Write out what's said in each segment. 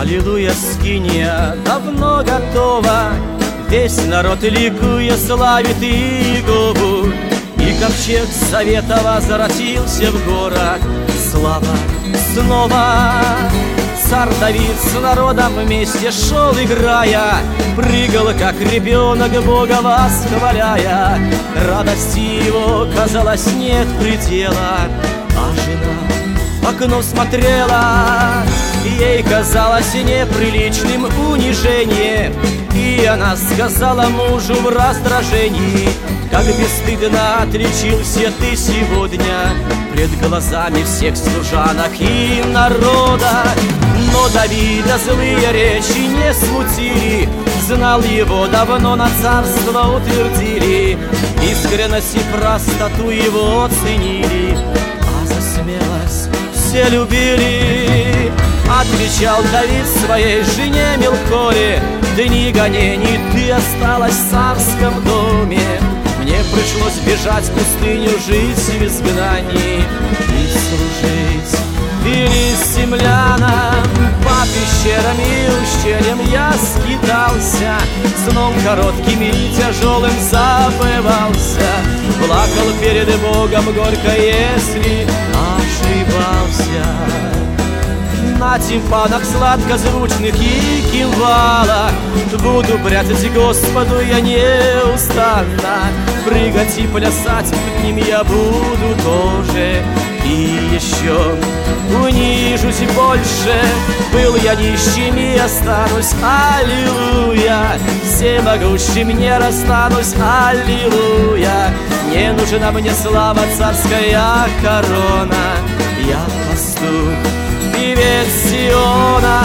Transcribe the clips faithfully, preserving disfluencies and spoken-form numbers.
Аллилуйя, скиния давно готова, весь народ ликуя славит Иегову. И ковчег завета возвратился в город, слава снова. Царь Давид с народом вместе шел, играя, прыгал, как ребенок, Бога восхваляя. Радости его, казалось, нет предела, а жена в окно смотрела. Ей казалось неприличным унижение, и она сказала мужу в раздражении: как бесстыдно отличился ты сегодня пред глазами всех служанок и народа. Но Давида злые речи не смутили, знал его давно, на царство утвердили. Искренность и простоту его оценили, а за смелость все любили. Отвечал Давид своей жене Милколе: дни гонений ты осталась в царском доме. Мне пришлось бежать в пустыню, жить в изгнании и служить филистимлянам. По пещерам и ущельям я скитался, сном коротким и тяжелым забывался. Плакал перед Богом горько, если ошибался. На тимпанах сладкозвучных и кимвалах буду прятать Господу я неустанно. Прыгать и плясать перед ним я буду тоже. И еще унижусь больше, был я нищим и останусь, аллилуйя. Всемогущим не расстанусь, аллилуйя. Не нужна мне слава, царская корона, я пастух, певец Сиона.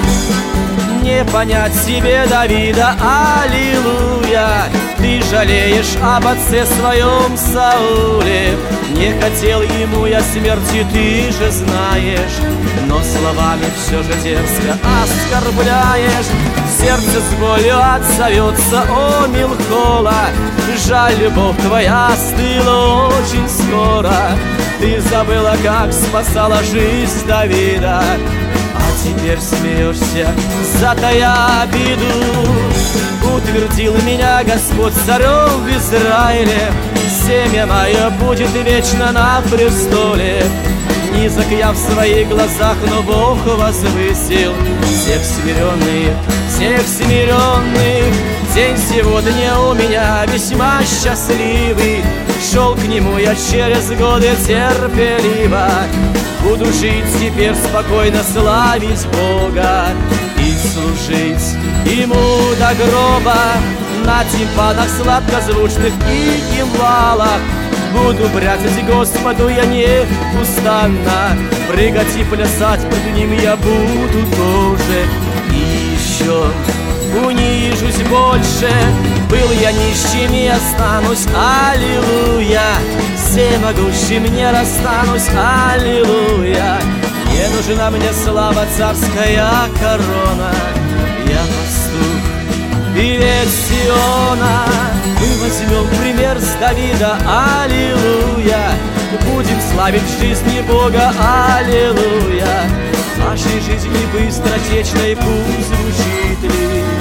Не понять себе Давида, аллилуйя. Ты жалеешь об отце своем Сауле. Не хотел ему я смерти, ты же знаешь, но словами все же дерзко оскорбляешь. Сердце с болью отзовется, о Милкола. Жаль, любовь твоя остыла очень скоро. Ты забыла, как спасала жизнь Давида, а теперь смеешься, затая обиду. Утвердил меня Господь царем в Израиле, семя мое будет вечно на престоле. Низок я в своих глазах, но Бог возвысил всех смиренных, всех смиренных. День сегодня у меня весьма счастливый, шел к нему я через годы терпеливо. Буду жить теперь спокойно, славить Бога и служить ему до гроба. На тимпанах сладкозвучных и кимвалах буду прятать Господу я неустанно. Прыгать и плясать пред ним я буду тоже. И еще унижусь больше, был я нищим и останусь, аллилуйя. Всемогущим не расстанусь, аллилуйя. Не нужна мне слава, царская корона, я пастух, певец Сиона. Мы возьмем пример с Давида, аллилуйя. Будем славить в жизни Бога, аллилуйя. В нашей жизни быстротечной пусть звучит лишь